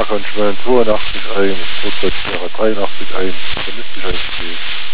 kann ich mir 82 ein, rückwärts wäre 83 ein, dann müsste ich eigentlich gehen.